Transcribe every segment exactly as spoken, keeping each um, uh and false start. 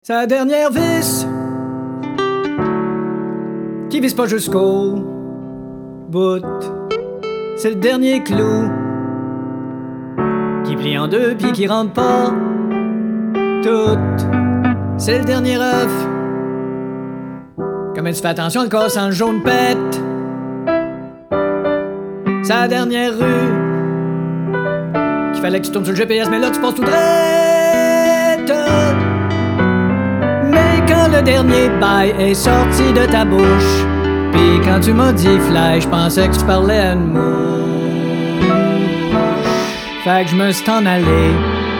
Sa dernière vis qui vise pas jusqu'au bout. C'est le dernier clou qui plie en deux puis qui rentre pas tout. C'est le dernier œuf. Comme tu fais attention, le corps sans le jaune pète. Sa dernière rue qu'il fallait que tu tournes sur le G P S, mais là tu passes tout droit. Mais quand le dernier bail est sorti de ta bouche, pis quand tu m'as dit fly, je pensais que tu parlais à une mouche. Fait que je me suis en allé.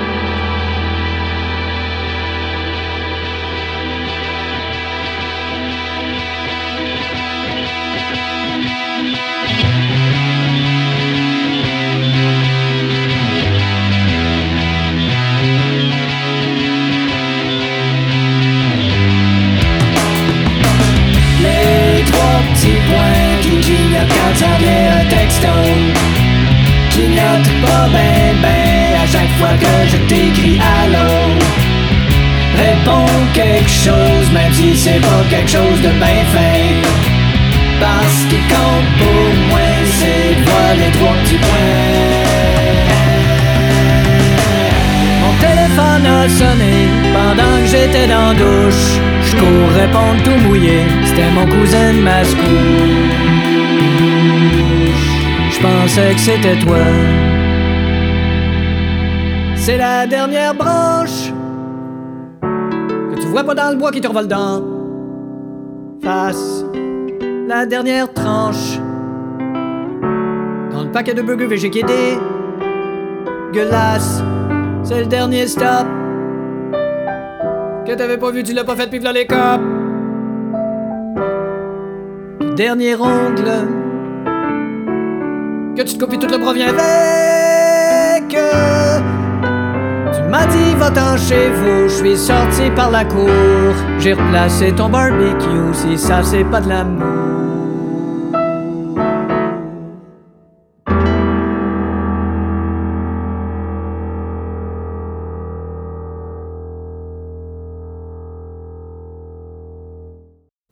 Quand ça vient un texto, clignote pas ben ben à chaque fois que je t'écris allô. Réponds quelque chose, même si c'est pas quelque chose de ben fin. Parce qu'il compte pour moi, c'est de voir les trois petits points. Mon téléphone a sonné pendant que j'étais dans la douche. J'cours répondre tout mouillé, c'était mon cousin de Mascouche. J'pensais que c'était toi. C'est la dernière branche que tu vois pas dans le bois qui te revole dans face. La dernière tranche dans le paquet de burgers végé qui est dégueulasse. C'est le dernier stop que t'avais pas vu, tu l'as pas fait, pis v'là les copes. Le dernier ongle que tu te copies tout le bras, viens avec. Tu m'as dit va-t'en chez vous, je suis sorti par la cour. J'ai replacé ton barbecue, si ça c'est pas de l'amour.